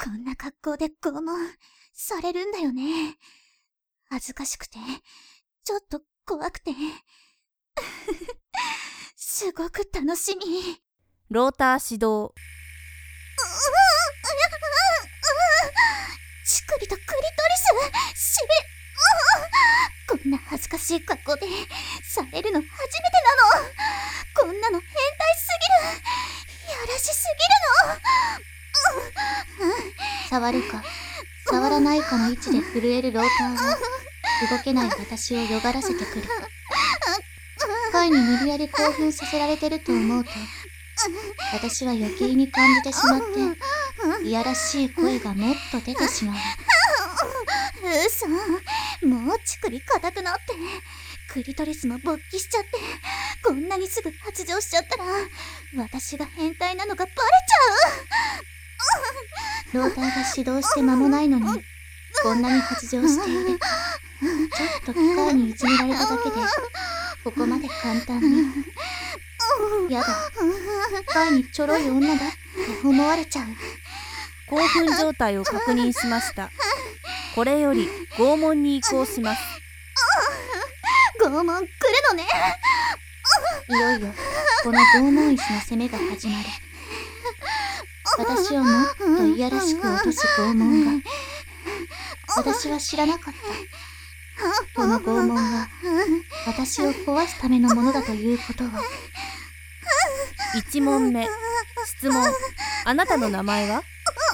こんな格好で拷問されるんだよね。恥ずかしくて、ちょっと怖くて。すごく楽しみ。 ローター指導。 乳首とクリトリス、しびれ。こんな恥ずかしい格好でされるの初めてなの。こんなの変態すぎる。やらしすぎるの。 触るか触らないかの位置で震えるローターが動けない私をよがらせてくる。貝に無理やり興奮させられてると思うと、私は余計に感じてしまって、いやらしい声がもっと出てしまう。 嘘。もう乳首硬くなって、クリトリスも勃起しちゃって、こんなにすぐ発情しちゃったら、私が変態なのがバレちゃう。 ローターが始動して間もないのに、こんなに発情している。ちょっと機械にいじめられただけで、ここまで簡単に。やだ、機械にちょろい女だって思われちゃう。 興奮状態を確認しました。これより拷問に移行します。 拷問来るのね。 いよいよこの拷問石の攻めが始まる。私をもっといやらしく落とす拷問が。私は知らなかった。この拷問が私を壊すためのものだということを。 1問目、質問。あなたの名前は？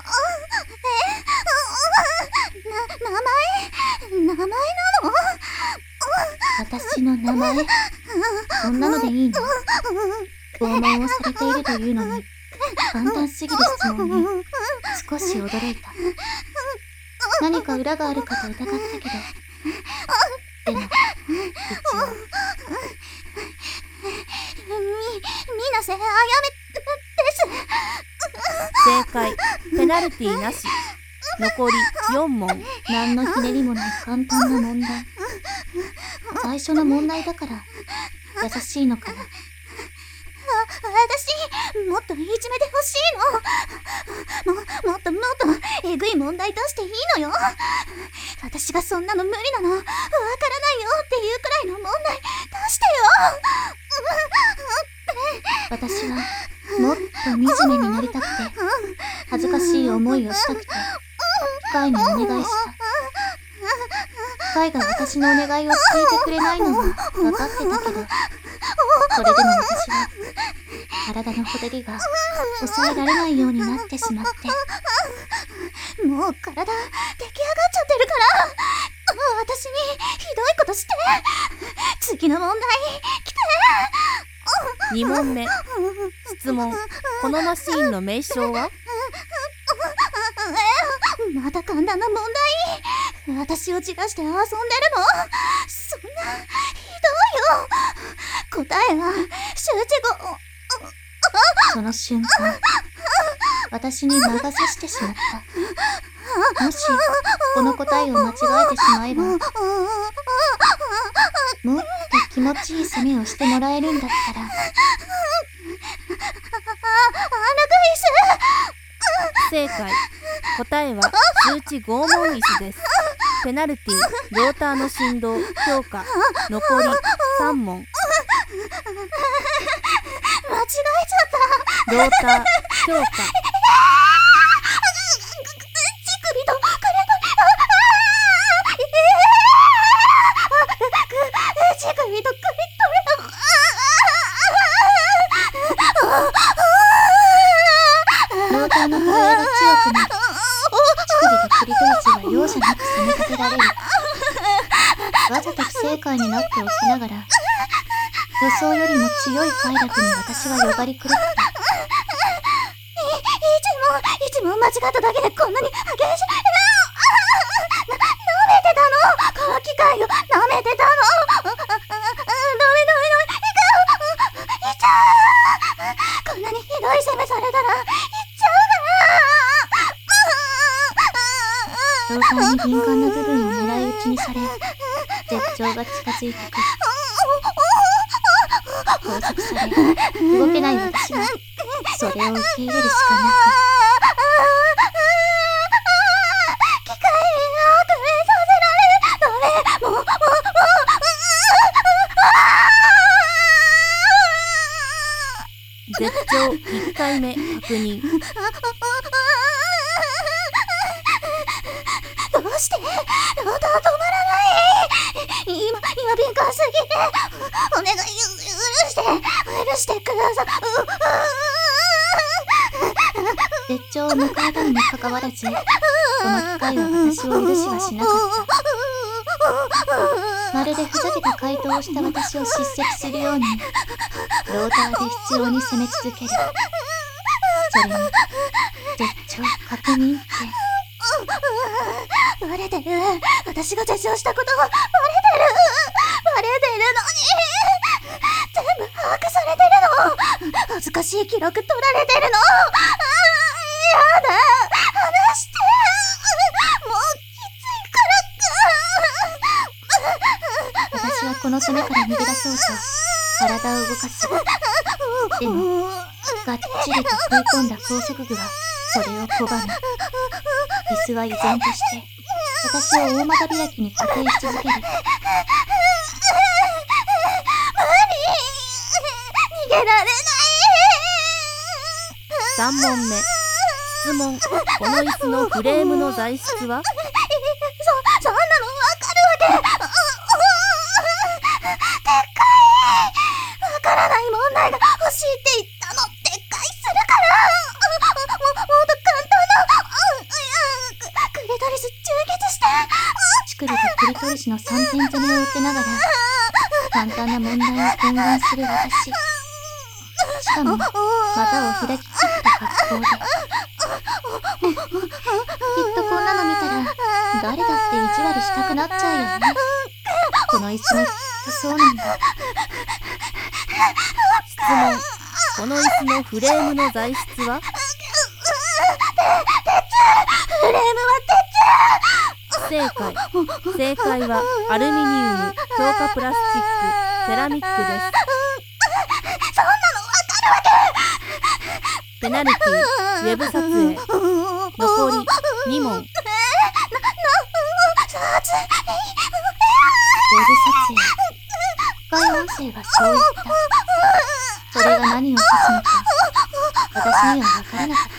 名前なの？ 私の名前？そんなのでいいの？拷問をされているというのに簡単すぎる質問に少し驚いた。何か裏があるかと疑ったけど、でも一応水瀬あやめです。 正解。ペナルティーなし。残り4問。 何のひねりもない簡単な問題。最初の問題だから優しいのかな。 私、もっといじめてほしいの。もっとえぐい問題出していいのよ。私がそんなの無理なの。わからないよっていうくらいの問題出してよ。 私はもっと惨めになりたくて、恥ずかしい思いをしたくて、機械にお願いした。機械が私のお願いを聞いてくれないのは分かってたけど、それでも私は体のほてりが抑えられないようになってしまって。 もう体出来上がっちゃってるから、私にひどいことして。次の問題来て。 2問目、質問。このマシーンの名称は？ また簡単な問題。私をじらして遊んでるの？そんなひどいよ。答えは周知語。 その瞬間、私に魔が差してしまった。もしこの答えを間違えてしまえば、もっと気持ちいい攻めをしてもらえるんだったら。 正解。答えは数値拷問石です。ペナルティー、ローターの振動、強化。残り3問。 間違えちゃった。 ローター、強化。 乳首とクレ乳首とクリトリローターの震えが強くなり、乳首とクリトリスは容赦なく攻め立てられる。わざと不正解になっておきながら、予想よりも強い快楽に私はよがり狂った。 一問間違っただけでこんなに激しい。舐めてたの。この機械を舐めてたの。ダメ。いっちゃう。こんなにひどい攻めされたらいっちゃうから。 ローターに敏感な部分を狙い撃ちにされ、絶頂が近づいてくる。拘束され、動けない私はそれを受け入れるしかなく。 確認。 どうしてローター止まらない。今敏感すぎて。お願い、許してください。 絶頂を迎えたにもかかわらず、この機械は私を許しはしなかった。まるでふざけた回答をした私を叱責するように、ローターで執拗に攻め続ける。それに、絶頂確認って。 バレてる。私が絶頂したことがバレてるのに。全部把握されてるの。恥ずかしい記録取られてるの。やだ、話して。もうきついからか。 私はこの攻めから逃げ出そうと体を動かす。でもがっちりと食い込んだ拘束具はそれを拒む。椅子は依然として私を大股開きに固定し続ける。 逃げられない。 3問目。質問。この椅子のフレームの材質は？ そんなのわかるわけ。でっかい。わからない問題が欲しいって言ったの。でっかいするから。もっと簡単な。クリトリス充血して。 チクリとクリトリスの3点攻めを受けながら簡単な問題を懇願する私。しかも股を開き切った格好で。きっとこんなの見たら誰だって意地悪したくなっちゃうよね。この椅子もきっとそうなんだ。 質問。この椅子のフレームの材質は？ フレームは不正解。正解はアルミニウム、強化プラスチック、セラミックです。 そんなのわかるわけ。 ペナルティ、ウェブ撮影。残り2問。 ウェブ撮影。深い音声はそう言った。それが何を指すのか私には分からなかった。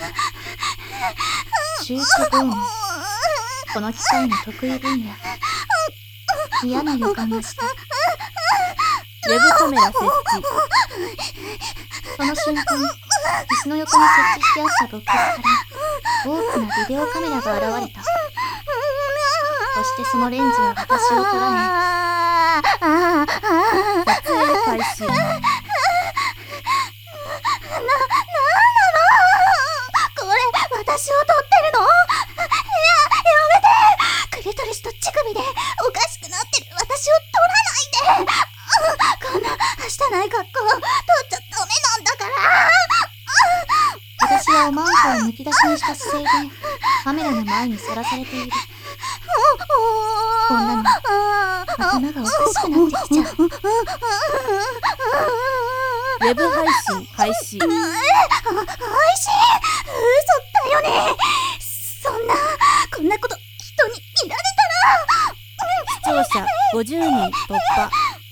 集中ボーン。この機械の得意分野。嫌な予感がした。 ウェブカメラ設置。 その瞬間、椅子の横に設置してあったボックスから大きなビデオカメラが現れた。そしてそのレンズは私を捉え、 撮影開始。 これ私を撮ってるの？やめて。クリトリスと乳首でおかしくなってる私を撮らないで。こんなはしたない格好撮っちゃダメなんだから。 私はおまんこをむき出しにした姿勢でカメラの前にさらされている。こんなの頭がおかしくなってきちゃう。 ウェブ配信開始。 配信？嘘だよね。こんなこと人に見られ視聴者50人突破。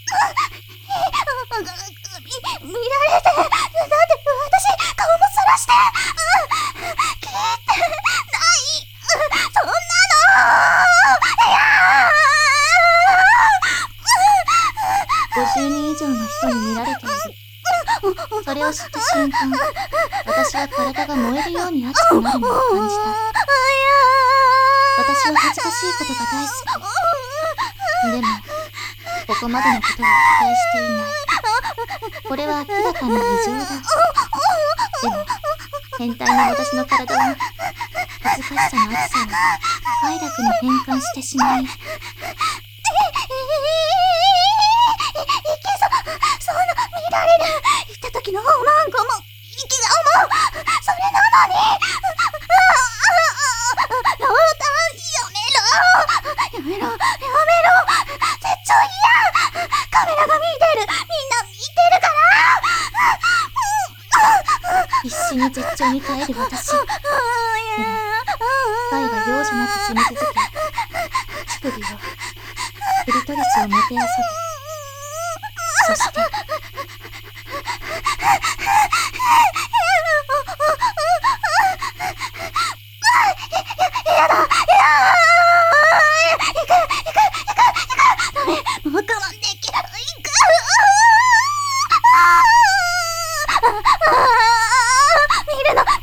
見られて。だって私顔もさらして聞いてない。そんなの。 50人以上の人に見られている。それを知った瞬間、私は体が燃えるように熱くなるのを感じた。私は恥ずかしいことが大好き。でもここまでのことは期待していない。これは明らかに異常だ。でも変態な私の体は恥ずかしさの熱さを快楽に変換してしまい、 そんな見られる。行った時のおまんこも息が重う。それなのに。ローターやめろ。絶頂嫌。カメラが見てる。みんな見てるから。 必死に絶頂に耐える私。でも害は容赦なく攻め続け、乳首をクリトリスをもてあそぶ。そしてやだ、いやー、行く、ダメ、もう我慢できない、行く、見るな、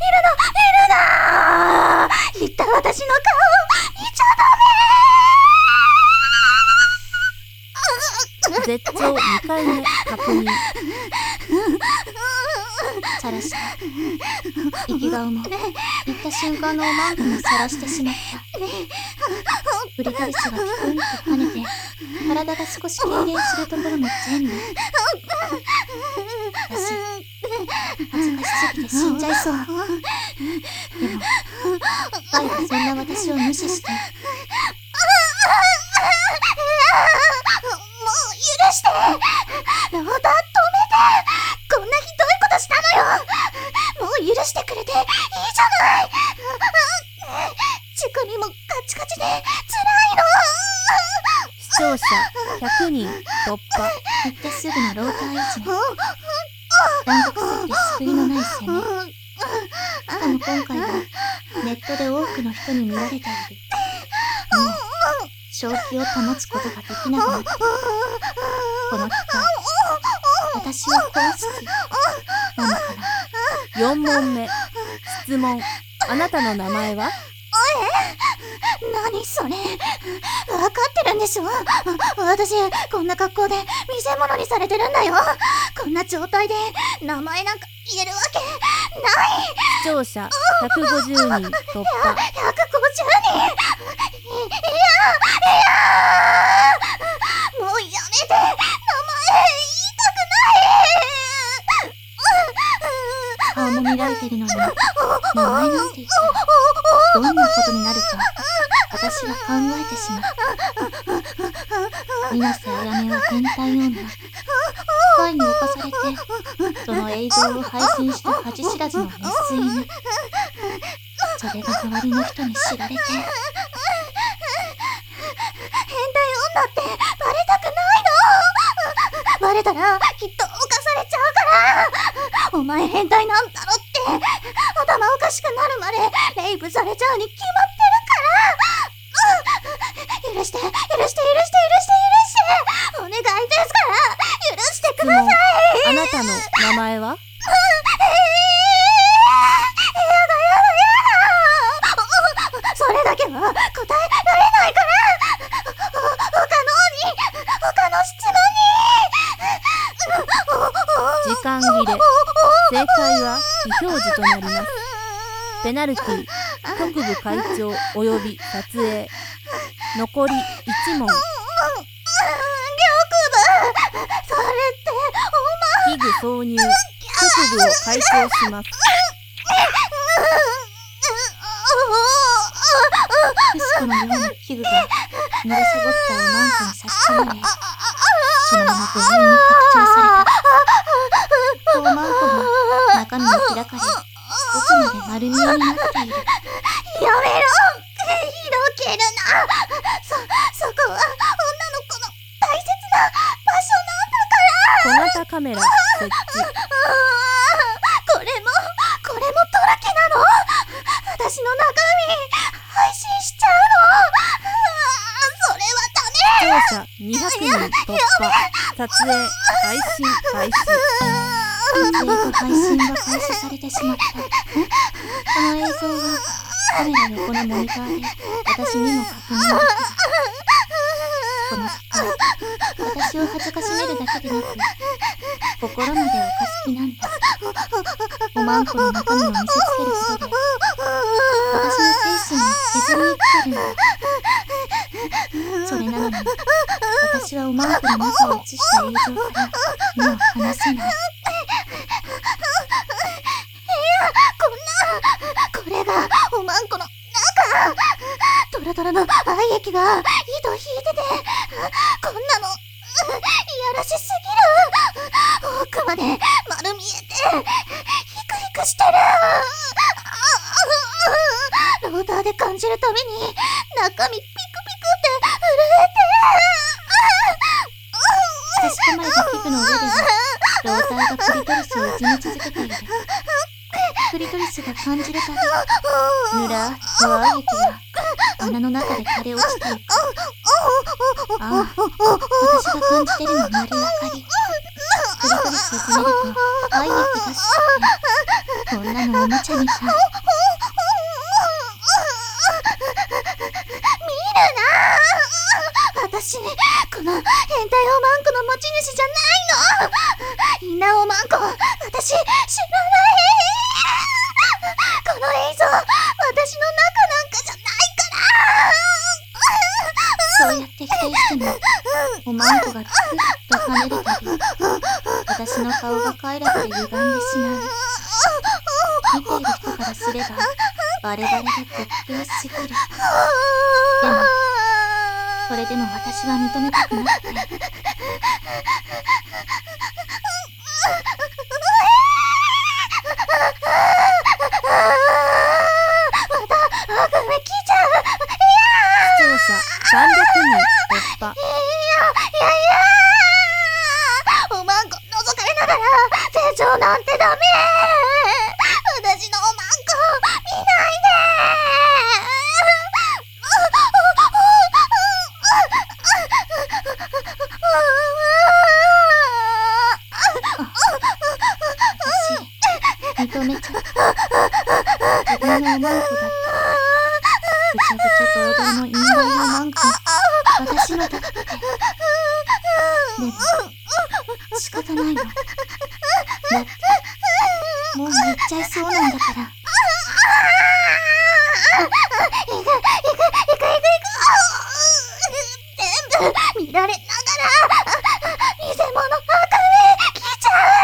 言った私の顔、見ちゃダメ。 絶頂2回目確認。 さらした。生き顔も言った瞬間のおまんこもさらしてしまった。ブリトリスがピクンと跳ねて体が少し痙攣するところも全部。私恥ずかしすぎて死んじゃいそう。でもガイはそんな私を無視して、 もう許して、ローター止めて、こんなひどいことしたのよ。もう許してくれていいじゃない。乳首もカチカチで辛いの。 視聴者100人突破。 行ってすぐのローターいじめ、残酷すぎて救いのない攻め。しかも今回はネットで多くの人に見られている。もう正気を保つことができなくなって、この機会私を殺す気なのかな。 4問目質問。あなたの名前は？ 何それ、分かってるんでしょ。私こんな格好で見せ物にされてるんだよ。こんな状態で名前なんか言えるわけない。 視聴者150人突破。 150人。もうやめて、名前言いたくない。 顔も見られてるのに名前なんて言ったらどんなことになるか私は考えてしまった。水瀬あやめは変態女。機械に侵されてその映像を配信した恥知らずのメス犬。それが周りの人に知られて、 変態女ってバレたくないの。バレたらきっと犯されちゃうから。お前変態なんだろって頭おかしくなるまでレイプされちゃうに決まってるから。許して、お願いですから許してください。 あなたの名前は？ それだけは答えられないから。他の質問に。 時間切れ。正解は非表示となります。ペナルティ局部会長および撮影。残り1問。 それって器具挿入。局部を解消します。 クスコのような器具が濡れサボったおまんこに差し込まれ、そのまま強引に拡張された。おまんこは中身が開かれ、奥まで丸見えになっている。 やめろ、広げるな。そこは女の子の大切な場所なんだから。 小型カメラ設置。 これもトラキなの。私の中身配信しちゃうの。それはダメ。 視聴者200人突破。撮影配信開始。 撮影と配信が開始されてしまった。この映像はカメラ横のモニターで私にも確認できる。この機会、私を恥ずかしめるだけでなく心まで犯す気なんだ。おまんこの中身を見せつけることで私の精神を削り生きてるんだ。それなのに私はおまんこの中を映した映像から目を離せない。 これがおまんこの中。トロトロの愛液が糸引いてて、こんなのいやらしすぎる。奥まで丸見えでヒクヒクしてる。ローターで感じるたびに中身ピクピクって差し込まれた皮膚の上ではローターがクリトリスをいじめ続けている。クリトリスが感じるたびぬらっと愛液が穴の中で垂れ落ちていく。ああ、私が感じてるの丸分かり。くるくる沈めると愛液がして、こんなのおもちゃみたい。 私、この変態おまんこの持ち主じゃないの。稲おまんこ、私、知らない。この映像、私の中なんかじゃないから。 そうやって否定しても、おまんこがつくっと跳ねるたび、私の顔が快楽で歪んでしまう。見ている人からすれば、バレバレで滑稽すぎる。でも、それでも私は認めたくなくて。 視聴者300人突破。 おまんこ覗かれながら成長なんてダメ。私のおまんこ見ないで。 認めちゃった。自分のおまんこだった。ぐちゃぐちゃドロドロのインラインおまんこ、私のだって。でも、仕方ないの。だって、もう言っちゃいそうなんだから。 全部見られながら偽物の赤目来ちゃう。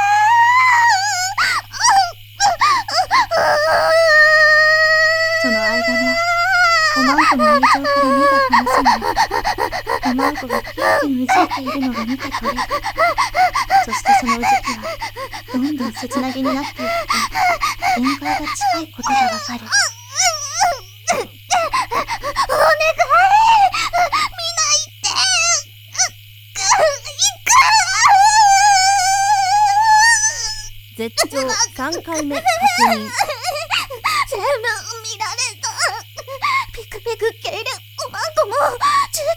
その間のおまんこの映像から目が離せない。おまんこがキュッキュうずいているのが見て取れる。そしてそのうずきはどんどん切なげになっていって限界が近いことがわかる。 お願い、 絶頂3回目確認。 全部見られた。ピクピク系でおまんこも充血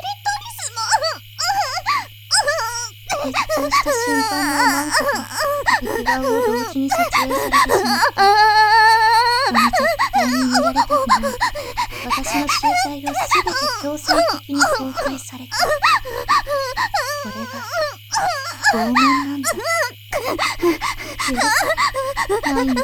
クリトリスも絶頂した瞬間のおまんこと壁画を同時に撮影されてしまった。絶対に見られたくない。私の集体をすべて強制的に公開された。それが拷問なんだ。ないんだ。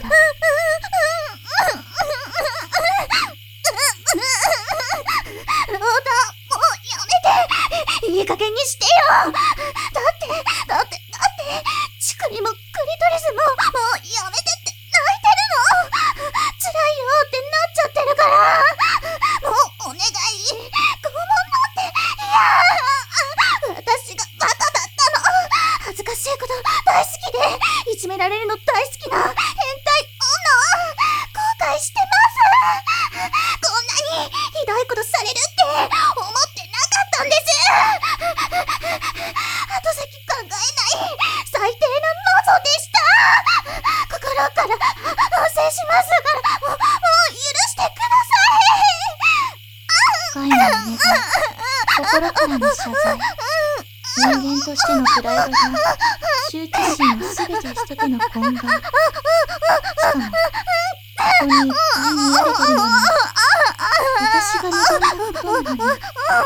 ローダー、もうやめて。いい加減にしてよ。だって乳首もクリトリスももうやめてって泣いてるの。辛いよってなっちゃってるから。もうお願い。拷問なんて嫌。私がバカだったの。恥ずかしいこと大好きでいじめられるの大好きな変態女。後悔してます。こんなにひどいことされるって思ってなかったんです。後先考えない最低な謎でした。心から反省しますからもう許してくだ深いの願い、心からの謝罪。人間としてのプライドが羞恥心をすべて捨てての懇願。しかもここにいっぱい見られてるのに、私が望んだことなのに、深いに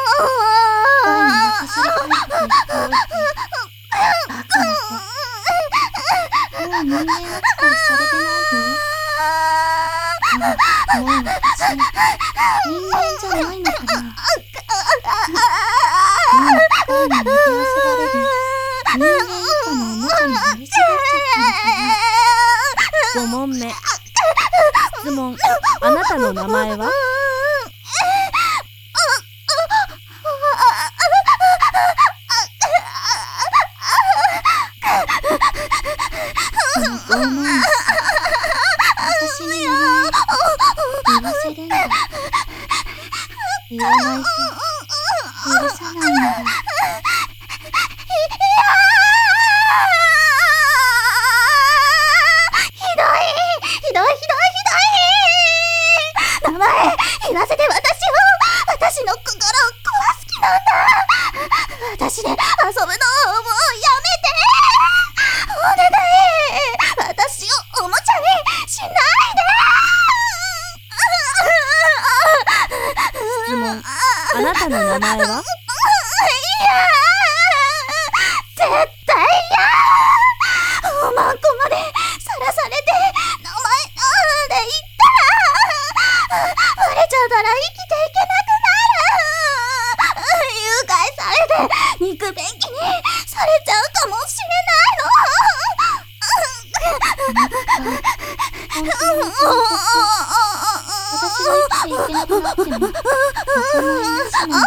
任されたいこと言っておいて、バカな子。もう人間扱いされてないよ。もう私、人間じゃないのかな。もう深いにもてあそばれる人間以下のおもちゃになり下がっちゃったのかな。 5問目。質問。あなたの名前は？ この拷問師、私の名前言わせるんだ。言わないと許さないんだ。 ひどい名前言わせて私の心を壊す気なんだ。私で遊ぶのをもうやめて。お願い。私をおもちゃにしないで。 質問。あなたの名前は？ 絶対嫌。おまんこまでさらされて名前なんで言ったらバレちゃうから生きていけなくなる。誘拐されて肉便器にされちゃうかもしれないの。 私が生きていけなくなってもお構いなしなの。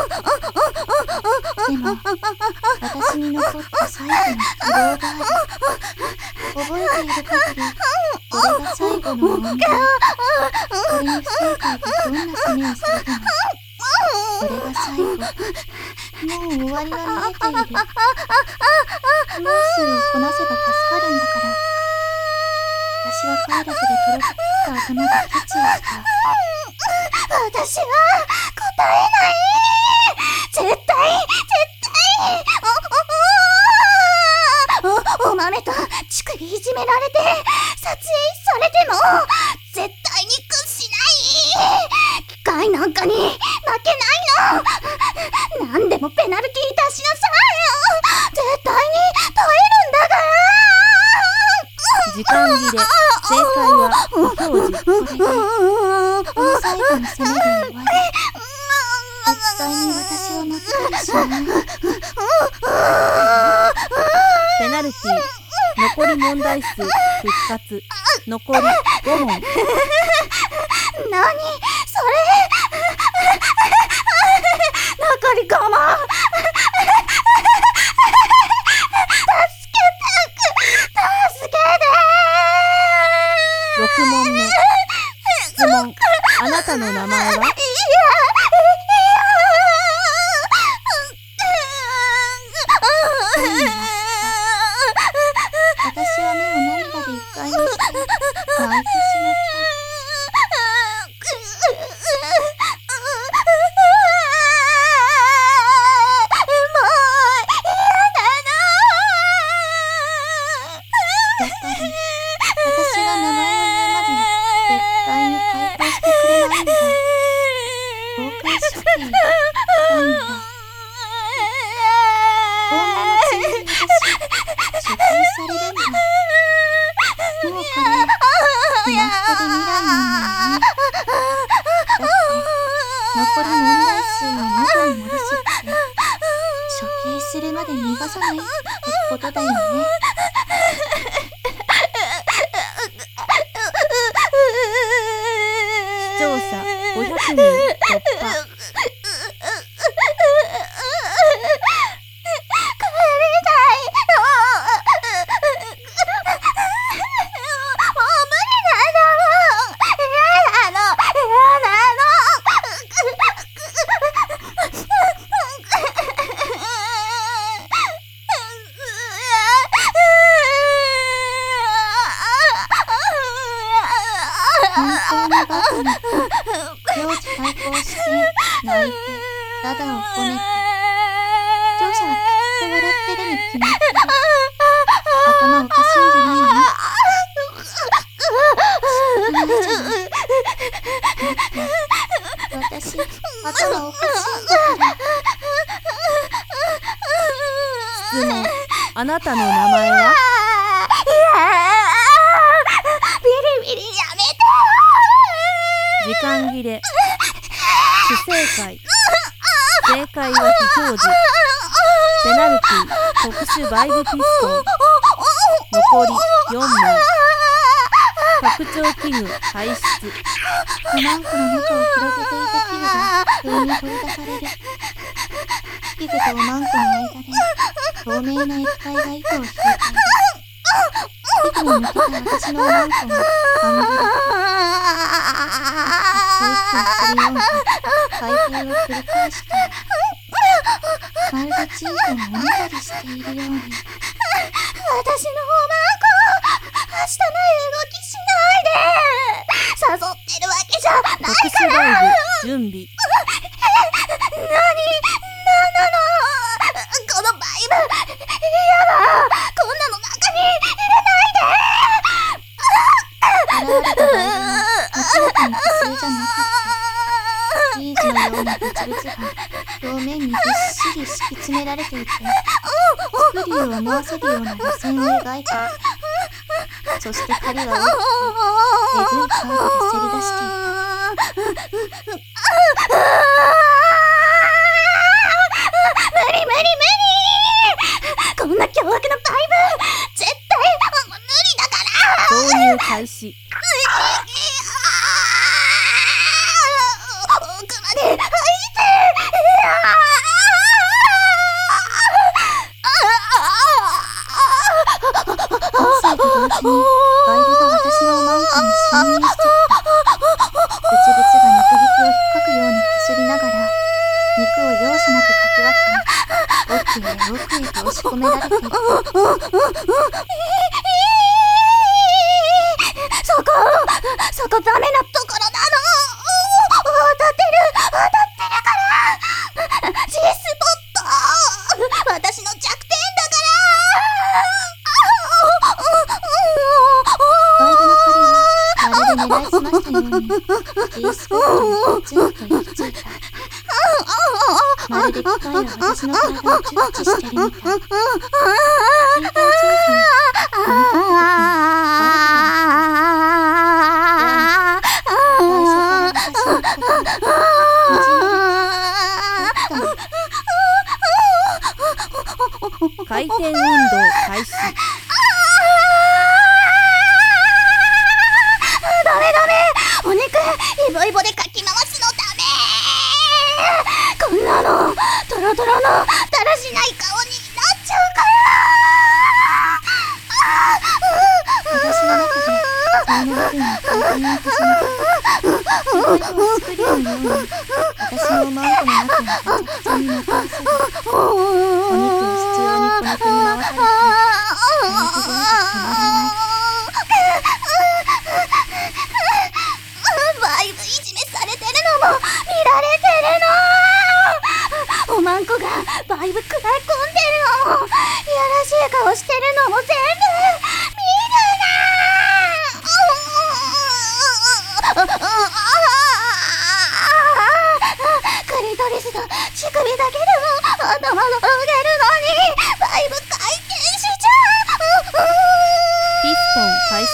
でも私に残った最後の希望がある。覚えている限りこれが最後の問題。これに不正解でどんな攻めをされてもこれが最後。もう終わりは見えている。ムースをこなせば助かるんだから。私は快楽でトロピック頭で決意した。 私は答えない。絶対お豆と乳首いじめられて撮影されても絶対に屈しない。機械なんかに負けないの。何でもペナルティー出しなさいよ。絶対に耐えるんだから。 時間切れ。正解は非表示。 これでこの最後の攻めで終わり。絶対に私を乗ったりしない。 ペナルティー。残り問題数復活。残り5問。 何それ。残り5問。助けて。 6問目。質問。あなたの名前は？ 私は目を涙でいっぱいにして泣いてしまった。やっぱり私が名前を言うまで絶対に回答してくれないんだ。公開処刑したいんだ。大物ついでに私処刑されるんだ。もうこれ決まってる未来なんだよね。だって残り問題数を元に戻すって処刑するまで逃がさないってことだよね。 視聴者500人突破。 幼児対抗して泣いてダダをこねて視聴者はきっと笑ってるに決まってる。頭おかしいんじゃないの？仕方ないじゃない。だって私頭おかしいんだから。 質問。あなたの名前は？ ビリビリやめて。 時間切れ。不正解。正解は非表示。ペナルティー。特殊バイブピストン。残り4問。拡張器具排出。 5万個の中を広げていた器具が不意に取り出される。器具と5万個の間で透明な液体が糸を引いている。器具に向けた私の5万個が半分だ。一個一個するように回転を繰り返してまるでチーズをもみたりしているように。 私のおまんこ、明日の動きしないで。誘ってるわけじゃない特殊から。 バイブ準備。 なんなのこのバイブ、やだ、こんなの中に入れないで。 現れたバイブは明らかに普通じゃなかった。ビーズのようなブツブツが表面にびっしり敷き詰められていて、スクリューを思わせるような路線を描いていた。そして針は大きく、えぐいカーブでせり出していた。 無理こんな凶悪なバイブ、絶対無理だから。 導入開始。 奥まで入って音声と同時にバイブが私のマウントに侵入しちゃった。ブツブツが肉壁を引っかくようにこすりながら肉を容赦なくかき分け、奥へ奥へと押し込められていく。 そこダメなところなの。当たってるから。G スポット、私の弱点だバイブの針はまるで狙いすましたように G スポットにポツンと行き着いた。まるで機械が私の体を熟知してるみたい。聞いたうちに飲み込んだ時にバレてたの回転運動開始。 ダメお肉イボイボでかき回すのダメ。こんなのトロトロのだらしない顔になっちゃうから。 私の中で才能部分が回転を始めた。イボイボをスクリューのように私のマウントの中にめちゃくちゃに残らせる。お肉を執拗に小肉に回されて大気分が止まらない。 バイブいじめされてるのも見られてるの。おまんこがバイブ食らい込んでるのも、いやらしい顔してるのも全部見るな。クリトリスと乳首だけでも頭が動けるのにバイブ回転しちゃう。 ピストン開始。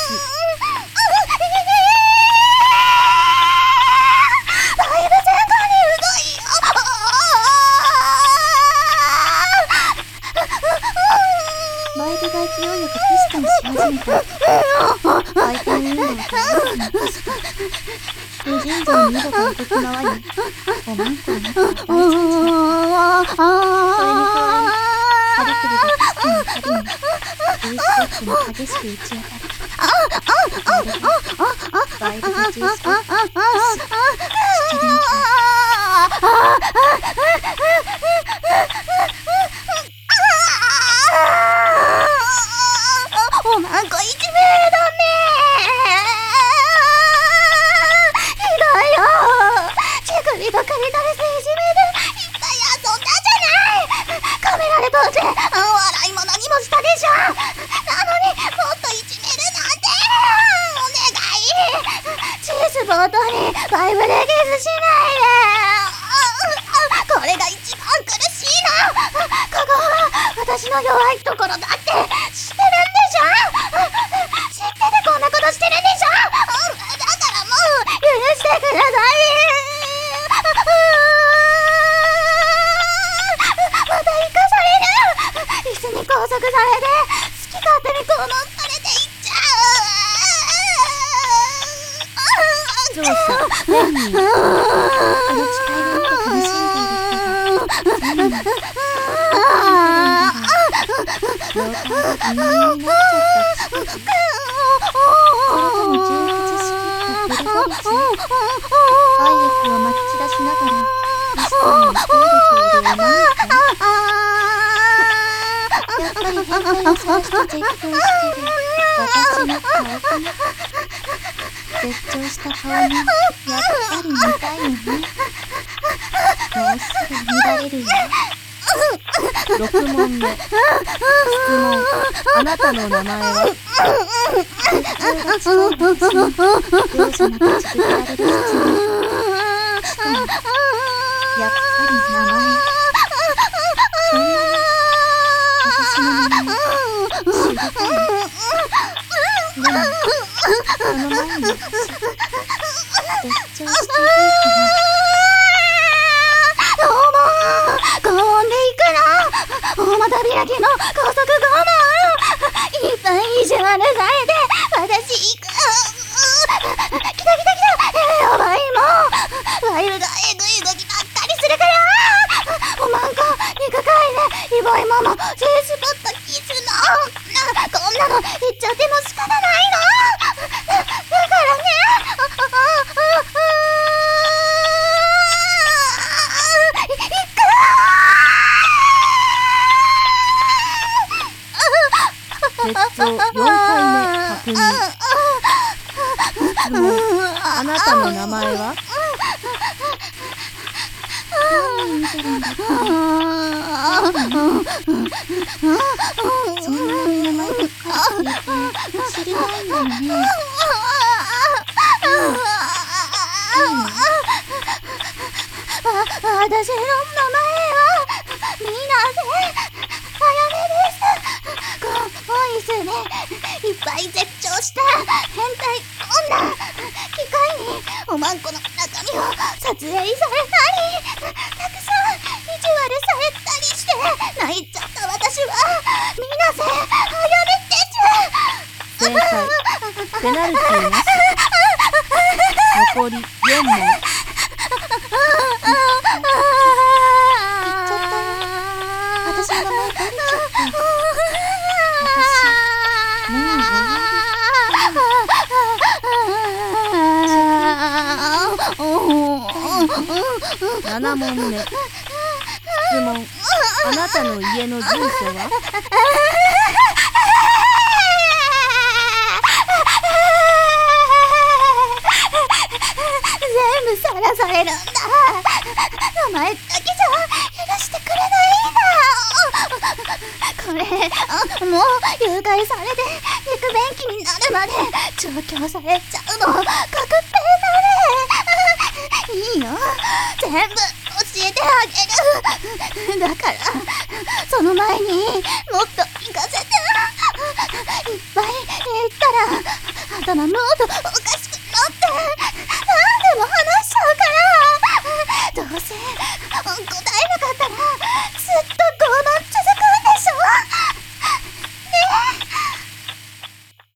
バイブが勢いよくピストンし始めた。回転運動と大きなピストン。無尽蔵に井戸が動き回り、おまんこの中は大惨事だった。それに加え、カリクリがピストンの針に、G スポットに激しく打ち当たる。バイブが G スポットにしちゃでみた。 おまんこいじめダメ。ひどいよ。乳首ばかりなれていじめでいっぱい遊んだじゃない。カメラで撮って笑い物にもしたでしょ。なのにもっといじめるなんて。お願い。チーズボートにバイブでキスしないで。これが一番苦しいの。ここは私の弱いところだって知ってるんでしょ。知っててこんなことしてるんでしょ。だからもう許してください。また生かされる。椅子に拘束されて好き勝手にこう乗っされていっちゃう。 視聴者1000人。 あの機械を見て楽しんでいる人が1000人。妖怪が人間になっちゃった奇跡。それとも充血しきったプリゴリチ。愛液をまき散らしながらピストンに手を入れているおまんこ。やっぱり変態を探して絶叫してる私の顔かな。絶頂した顔にやっぱり見たいのね。 出るよ。 6問目。質問。あなたの名前は？ 手帳が違うんですよ。容赦なくちぐられる必要。しかも、やっぱり名前。そんなに私の名前知りたい。でも、その前に私、別調していいかな。 ゴーンで行くの。大股開きの高速ゴーン。いっぱい意地悪されて私行く。来た来た来た。やばいもう。ワイルがえぐい動きばっかりするから。おまんこ肉塊でイボイモもジェイスポットキスの。こんなの言っちゃっても仕方ないの。だからね。 鉄道4回目確認。質問。あなたの名前は？ 何見てるんだっけ？そんなに名前ばっかり聞いて知りたいんだよね。いいよ。 私の名前はみなせあやめです。ボイスでいっぱい絶頂した変態女。機械におまんこの中身を撮影されたり、たくさん意地悪されたりして泣いちゃった私はみなせあやめです。 正解。ペナルティーなし。残り4問。 私の名前バレちゃった。私、もう終わり。 7問目。質問。あなたの家の住所は？ 全部さらされるんだ。名前だけじゃ許してくれないんだ。これもう誘拐されて肉便器になるまで調教されちゃうの確定だね。いいよ、全部教えてあげる。だからその前にもっと行かせて。いっぱい言ったら頭もっと